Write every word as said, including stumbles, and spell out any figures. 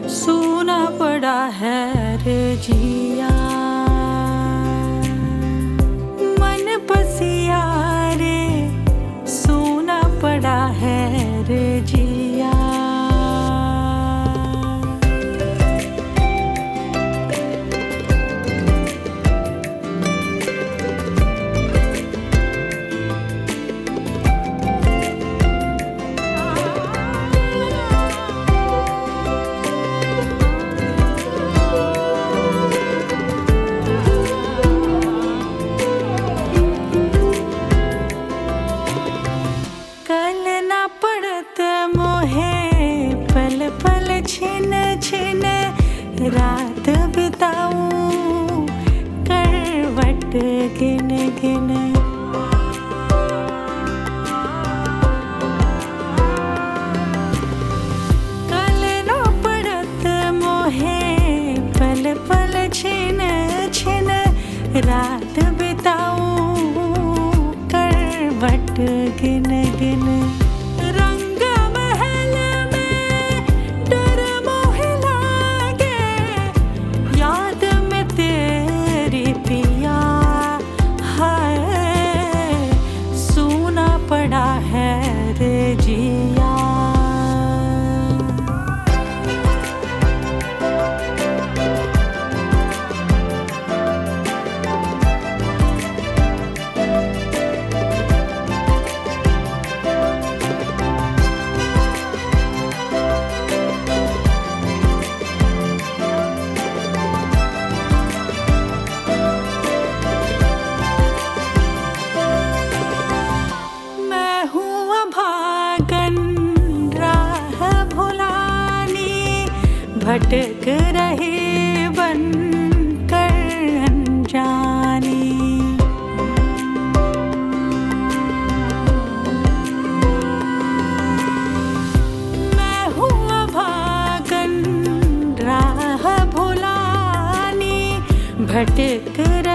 सूना पड़ा है रे जिया, मन पसिया रे सूना पड़ा है रे जिया। पल पल छिन छिन रात बिताऊं करवट गिन गिन। कल न पड़त मोहे पल पल छिन छिन रात बिताऊं करवट गिन गिन। पड़ा है रे जिया। भटक रहे बन कर अनजानी, मैं हूँ अभागन राह भुलानी। भटक